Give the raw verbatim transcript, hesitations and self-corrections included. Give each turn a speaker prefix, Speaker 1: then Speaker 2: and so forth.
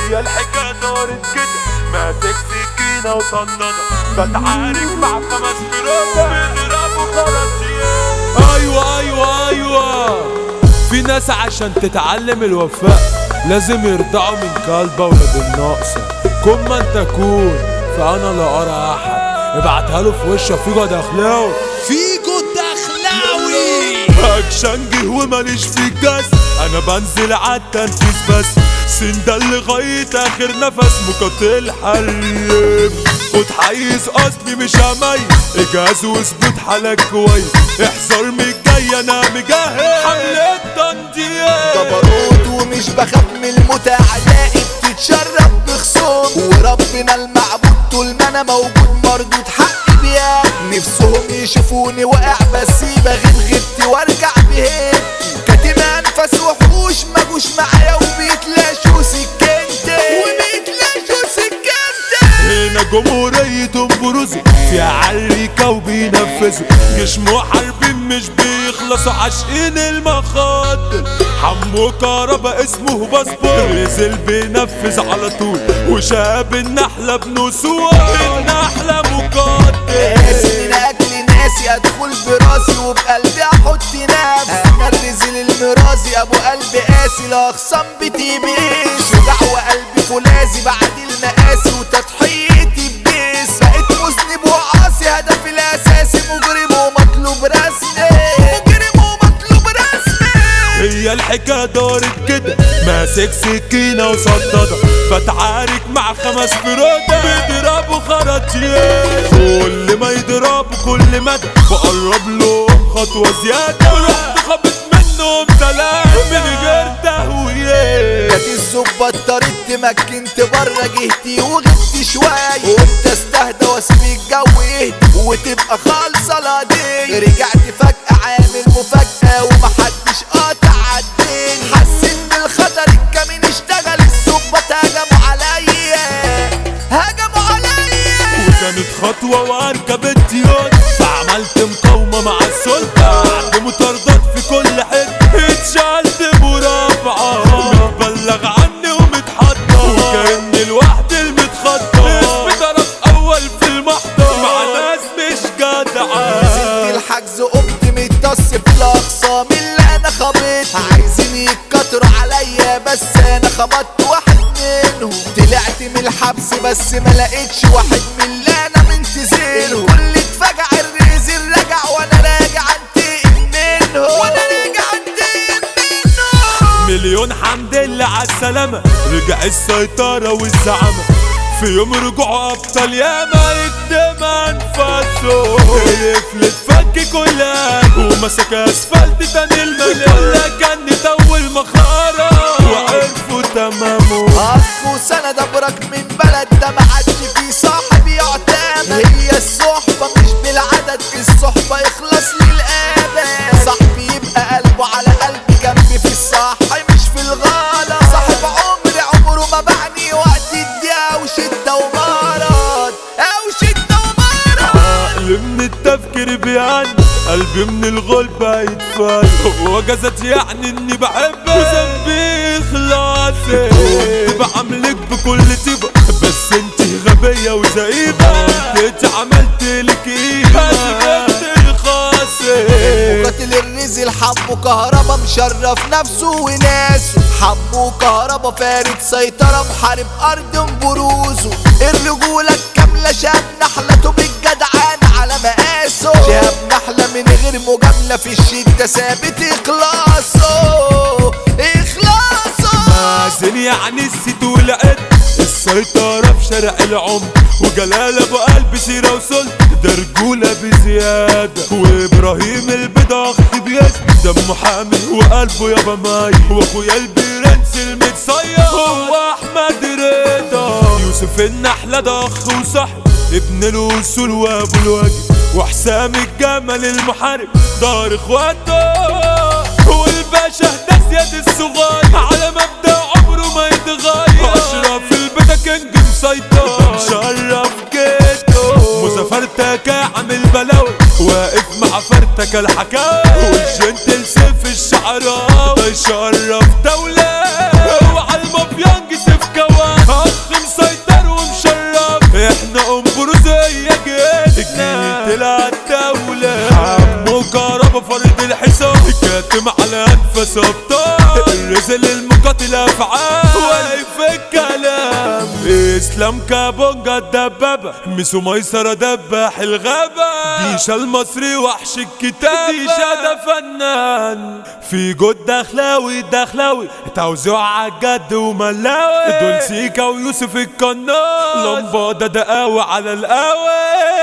Speaker 1: هي الحكاية دارت كده، ماسك سكينة وصنددة بتعارك مع خمس فرق بيضربوا خلاصيات.
Speaker 2: ايوه ايوه ايوه في ناس عشان تتعلم الوفاء لازم يرضعوا من كلبة ولاد الناقصة. كن ما انت كون فانا لا ارى احد. ابعتها له في وشه فيجو دخلاوي. فيجو دخلاوي اكشنجي وماليش في الجاز، انا بنزل عالتنفيذ بس سندل لغاية اخر نفس مقاتل حريم. خد حيز اصلي مش هميز اجهز واثبت حالك كويس، احذر من الجاي انا مجهز حملة تنطيط
Speaker 3: جبروت ومش بخاف من الموت، اعدائي بتتشرف بخصوم وربنا المعبود طول ما انا موجود مردود حقي بيها. نفسهم يشوفوني واقع بس بغيب غبتي وارجع بهيبتي، كاتم انفاس وحوش مجوش معايا وبيتلاشوا سكنتي وبيتلاشوا سكنتي.
Speaker 2: هنا جمهورية بروزي فيها عريكة وبينفذوا جيش محاربين مش بيخلصوا عاشقين المخاطر. حمو كهربا اسمه باسبور نزل بينفذ على طول وشاب النحلة بنسوة النحلة مقاتل.
Speaker 3: قاسي من اجل ناسي ادخل براسي وبقلبي احط نفسي، انا الرزل المرازي ابو قلب قاسي لاخصام بتيبيش شجاع وقلبي فولاذي بعد المقاسي وتضحيتي ببيس. بقيت مذنب وعاصي هدفي الاساسي مجرم ومطلوب رسمي مجرم ومطلوب رسمي.
Speaker 2: هي الحكاية دارت كده ماسك سكينة وصنددة بتعارك مع خمس فرودة بيضربوا خراطيات. كل ما يضربوا كل مدى بقرب لهم خطوة زيادة ورحت خبط منهم تلاتة من غير تهوية.
Speaker 3: كانت الزبة اضطرت تمكنت بره جهتي وغبت شوية وقلت استهدى واسيب الجو يهدي وتبقى خالصة القضية. رجعت فجأة عامل مفاجأة ومحدش قاطع عالدين، حسيت بالخطر الكمين اشتغل الزبة هجموا عليا هجموا عليا.
Speaker 2: وكانت خطوة واركب الديون فعملت مقاومة مع السلطة بعد مطاردات في كل حتة اتشالت مرافعة متبلغ عني ومتحضر وكأني لوحدي المتخطر اسمي طرف أول في المحضر مع ناس مش جدعة.
Speaker 3: نزلت الحجز قمت متص في الأقسام اللي أنا خبطت، عايزين يتكتروا عليا بس أنا خبطت واحد منهم. طلعت من الحبس بس ما لقيتش واحد من اللي أنا منتظره. الكل اتفجع الرزل رجع وأنا راجع انتقم منه وأنا راجع انتقم منه.
Speaker 2: مليون حمد لله عالسلامة رجع السيطرة والزعامة في يوم رجوعوا أبطال ياما يكتم أنفاسه. القفل اتفك كلها ومسك أسفلت تاني المليان كلها كانت أول مخارة وعرفوا تمامه.
Speaker 3: أخ وسند أبرك من بلد ده معادش فيه صاحب يعتمد، هي الصحبة مش بالعدد الصحبة يخلص للأبد. صاحبي يبقى قلبه على قلبي جنبي في الصح مش في الغلط. صاحب عمري عمره ما بعني وقت الضيقة وشدة ومرض أو شدة ومرض.
Speaker 2: عقل من التفكير بيعني قلبي من الغلبة يتفل وجزت يعني اني بحبك وذنبي خلاصي كنت بعملك بكل طيبة بس انت غبية وزئيبة انت عملت لك قيمة جبت خاصي.
Speaker 3: مقاتل الرزل حمو كهربا مشرف نفسه وناسه، حمو كهربا فارد سيطرة محارب أرض بروزه. الرجولة الكاملة شاب نحلته بالجدعان على مقاسه، شاب نحلة من غير مجاملة في الشدة ثابت إخلاصه إخلاصه.
Speaker 2: مازن يعني الست والعد السيطرة في شارع العمر وجلال ابو قلب سيرة وصلت ده رجولة بزيادة. وابراهيم البضاخ بيس دمه حامل وقلبه يابا ماي واخويا البرنس المتصير هو احمد رضا. يوسف النحلة ده اخ وصاحب ابن الوصول وابو الواجب وحسام الجمل المحارب دار اخواته. والباشا ده زياد الصغير على مبدأ عمره ما يتغير. اشرف البدا كنج مسيطر مشرف جيته مزفرتك عامل بلاوي واقف مع فرتك الحكاوي والجنتل سيف الشعراوي يشرف دولة وعلى المافيانج سيف كوان انفاس ابطال الرزل المقاتل افعال واقف في الكلام اسلام كابونجا الدبابة ميسو ميسرة دباح الغابة ديشا المصري وحش الكتاب ديشا ده فنان في جود دخلاوي دخلاوي توزيع عالجد وملاوي دول سيكا ويوسف القناص لمبادة دقاوي على القهوة